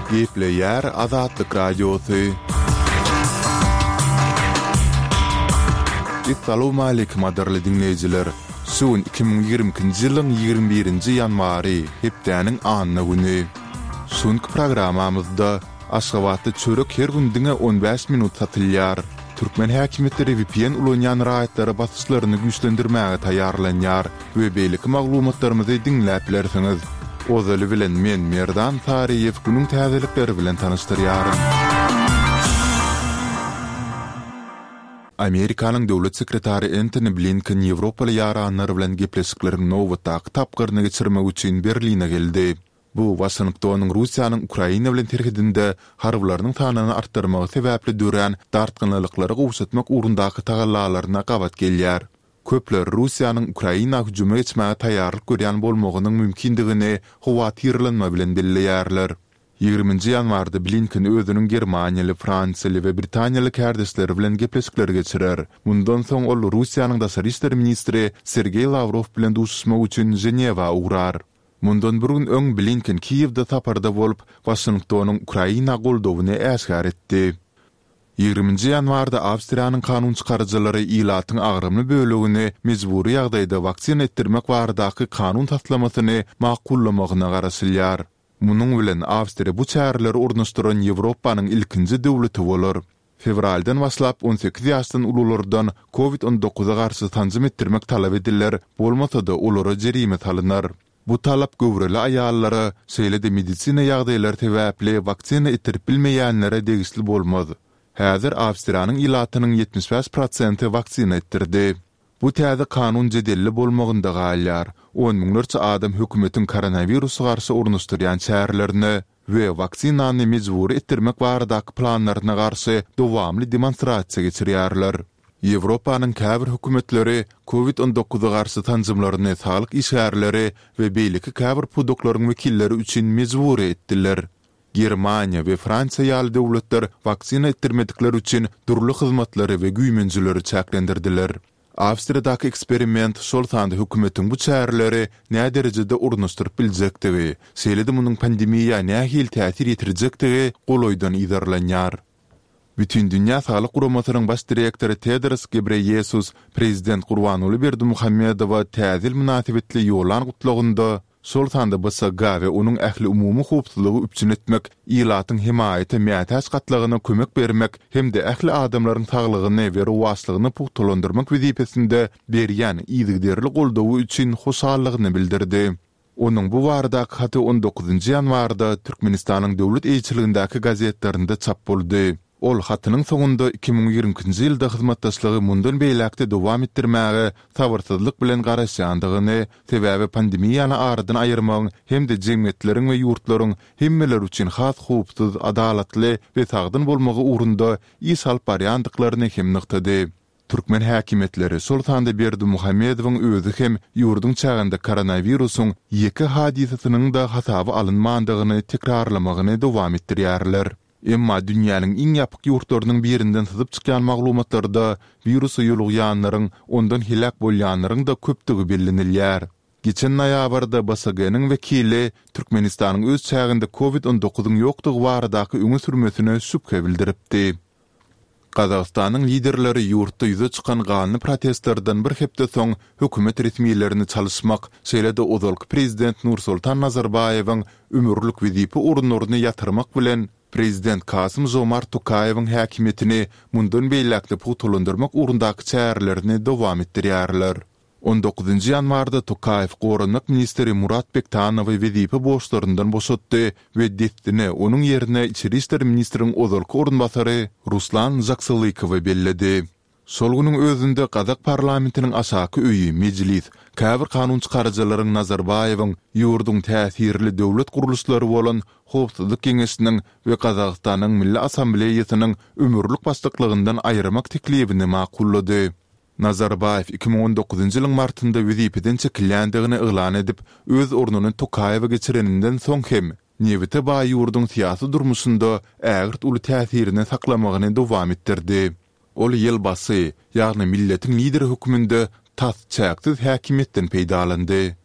Gepleyer Azatlyk Radiosu. Assalamu alaykum adarly dinleyijiler. Suun 2022-nji ýylyň 21-nji ýanwary hepdäniň anyny güni. Suunky programamyzda Aşgabatda çörek her gündiňe 15 minut satylýar. Türkmen häkimetleri VPN ulanýan raýatlary basyşlaryny güýçlendirmäge taýýarlanýar we beýleki maglumatlarymyzy dinläp bilersiňiz. Ozaly bilen men Merdan Tariýew günüň täzelikleri bilen tanyşdyrýarym. Amerikanyň döwlet sekretary Antony Blinken Ýewropaly ýaranlary bilen gepleşiklerini nowatda tapgyrny geçirmek üçin Berline geldi. Bu Washingtonyň Russiýanyň Ukraina bilen terhidinde harbylarynyň sanyny artdyrmagy sebäpli dören dartgynlyklary gowşatmak urundaky tagallalaryna gabat gelýär. Köpler Russiýanyň Ukraina hüjüme etmäge taýýarlyk görýän bolmagynyň mümkindigini howatyrlanma bilen dilleýärler. 20-nji ýanwarda Blinken özüniň Germaniýaly, Fransiýaly we Britaniýaly kärdesleri bilen gepleşikler geçirer. Mundan soň ol Russiýanyň daşary işler ministri Sergey Lavrov bilen duşuşmak üçin Ženewa ugrar. Mundan bir gün öň Blinken Kiýewde taparda bolup Washingtonyň Ukraina goldawyny äşgär etdi. 20-nji ýanwarda Awstriýanyň kanun çykarjylary ilatyň agrymly bölegini mejburi ýagdaýda waksina etdirmek baradaky kanun taslamasyny makullamagyna garaşylýar. Munyň bilen Awstriýa bu çäreleri ornaşdyran Ýewropanyň ilkinji döwleti bolar. Fevraldan başlap 18 ýaşdan ululardan COVID-19-a garşy tanzym etdirmek talap edilýär, bolmasa da olara jerime salynar. Bu talap göwreli aýallara, şeýle-de medisina ýagdaýlary sebäpli waksina etdirip bilmeýänlere degisli bolmaz. Häzir Awstriýanyň ilatynyň 75% waksina etdirdi. Bu täze kanun jedelli bolmagynda galýar. 10 miňlerçe adam hökümetiň koronawirusa garşy ornaşdyrýan çärelerini we waksinany mejburi etdirmek baradaky planlaryna garşy dowamly demonstrasiýa geçirýärler. Ýewropanyň käbir hökümetleri COVID-19-a garşy tanzymlaryny saglyk işgärleri we beýleki käbir pudoklaryň wekilleri üçin mejburi etdiler. Germaniýa we Fransiýa ýaly döwletler waksina etdirmedikleri üçin durly hyzmatlary we güýmenjileri çäklendirdiler. Awstriýadaky eksperiment şol sanda hökümetiň bu çäreleri näme derejede ornaşdyryp biljekdigi, şeýle-de munyň pandemiýa nähil täsir ýetirjekdigi golaýdan iýerlenýär. Bütün dünýä saglyk guramasynyň baş direktory Tedros Ghebreyesus prezident Gurbanuly Berdimuhammedowa täzil münasibetli ýolan gutlugynda şol sanda BSG we onuň ähli umumy howpsuzlygy üçin etmek, ilatyň himayaty mätäç gatlygyna kömek bermek hemde ähli adamlaryň saglygyny we ruhsatlygyny puhtalandyrmak wezipesinde berýän ýygyderli goldawy üçin hoşallygyny bildirdi. Onuň bu barada haty 19-njy ýanwarda Türkmenistanyň döwlet eýçiligindäki gazetlerinde çap boldy. Ol hatynyň soňunda 2022-nji ýylda hyzmatdaşlygy mundan beýlekde dowam etdirmäge sabyrsyzlyk bilen garaşýandygyny, sebäbi pandemiýany aradan aýyrmagyň hemde jemgyýetleriň we ýurtlaryň hemmeler üçin has howpsuz, adalatly we sagdyn bolmagy urunda iş alyp barýandyklaryny hem nyktady. Türkmen häkimetleri şol sanda Berdimuhammedowyň özü hem ýurdun çağında koronawirusyň ýeki hadisasynyň da hasaby alynmandygyny tekrarlamagyny dowam etdirýärler. Emma dünýäniň iň ýapyk ýurtlarynyň birinden syzyp çykýan maglumatlarda virusy ýolugýanlaryň ondan hilak bolýanlaryň da köpdigi bellenilýär. Geçen noýabrda BSG-nyň wekili Türkmenistanyň öz çağında COVID-19-yň ýokdugy baradaky öňe sürmesine şüphe bildiripdi. Gazagystanyň liderleri ýurtda ýüze çykan ganyny protestlerden bir hepde soň hökümet resmiýetlerini çalışmak, şeýle-de ozalky prezident Nursultan Nazarbayewiň ömürlük wezipe urunlaryny ýatyrmak bilen Prezident Kasym-Jomart Tokayewiň häkimetini mundan beýlekde puhtalandyrmak urundaky çärelerini dowam etdirýärler. 19-njy ýanwarda Tokayew Gorunmak ministri Murat Bektanowy wezipe boşlaryndan boşatdy we destini onuň ýerine içeri işler ministriniň ozalky orunbasary Ruslan Zaksylykowy belledi. Şol günüň özünde Kazak parlamentiniň aşaky öýi mejlis käbir kanun çykarjylaryň Nazarbayewiň ýurdun täsirli döwlet guruluşlary bolan Howpsuzlyk Geňeşiniň we Kazakstanyň Milli Assambleýasynyň ömürlük başlyklygyndan aýyrmak teklibini makullady. Nazarbayew 2019-njy ýylyň martynda wezipeden çekilýändigini elan edip, öz ornuny Tokayewa geçireninden soň hem Newite baý ýurdun syýasy durmuşynda ägirt uly täsirini saklamagyny dowam etdirdi. Ol ýylbasy, ýagny milletiň lider höküminde tas çäksiz häkimetden peýdalandy.